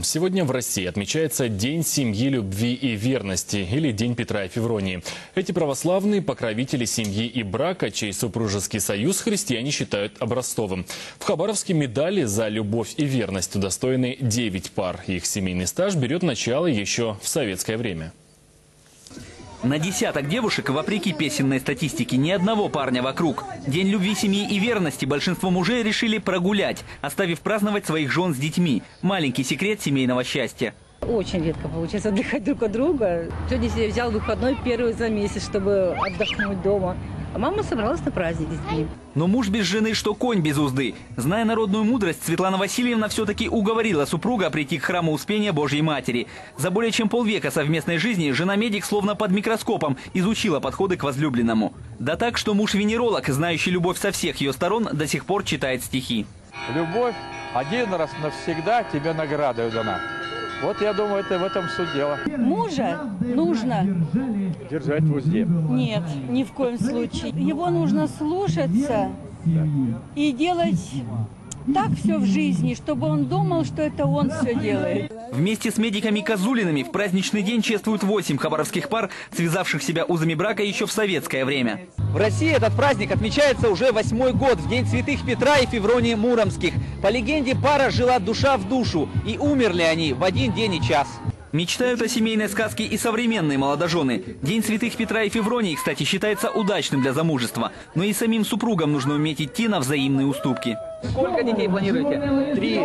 Сегодня в России отмечается День семьи, любви и верности, или День Петра и Февронии. Эти православные покровители семьи и брака, чей супружеский союз христиане считают образцовым. В Хабаровске медали за любовь и верность удостоены 9 пар. Их семейный стаж берет начало еще в советское время. На десяток девушек, вопреки песенной статистике, ни одного парня вокруг. День любви, семьи и верности большинство мужей решили прогулять, оставив праздновать своих жен с детьми. Маленький секрет семейного счастья. Очень редко получается отдыхать друг от друга. Сегодня себе взял выходной первый за месяц, чтобы отдохнуть дома. А мама собралась на праздник с детьми. Но муж без жены, что конь без узды. Зная народную мудрость, Светлана Васильевна все-таки уговорила супруга прийти к храму Успения Божьей Матери. За более чем полвека совместной жизни жена-медик словно под микроскопом изучила подходы к возлюбленному. Да так, что муж-венеролог, знающий любовь со всех ее сторон, до сих пор читает стихи. Любовь один раз навсегда тебе наградою дана. Вот я думаю, это в этом суть дела. Мужа нужно Держать в узде. нет, ни в коем случае. Его нужно слушаться и делать так все в жизни, чтобы он думал, что это он все делает. Вместе с медиками Козулиными в праздничный день чествуют 8 хабаровских пар, связавших себя узами брака еще в советское время. В России этот праздник отмечается уже 8-й год, в день святых Петра и Февронии Муромских. По легенде, пара жила душа в душу, и умерли они в один день и час. Мечтают о семейной сказке и современные молодожены. День святых Петра и Февронии, кстати, считается удачным для замужества. Но и самим супругам нужно уметь идти на взаимные уступки. Сколько детей планируете? 3.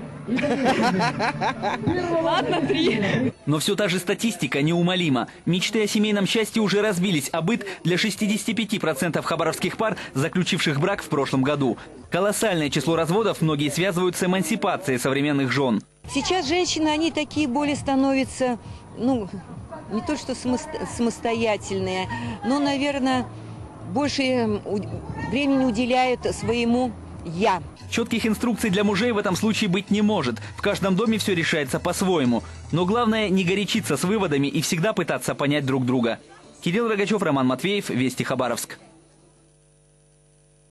Ладно, 3. Но все та же статистика неумолима. Мечты о семейном счастье уже разбились, а быт для 65% хабаровских пар, заключивших брак в прошлом году. Колоссальное число разводов многие связывают с эмансипацией современных жен. Сейчас женщины, они такие более становятся, не то что самостоятельные, но, наверное, больше времени уделяют своему «я». Четких инструкций для мужей в этом случае быть не может. В каждом доме все решается по-своему. Но главное не горячиться с выводами и всегда пытаться понять друг друга. Кирилл Рогачев, Роман Матвеев, Вести Хабаровск.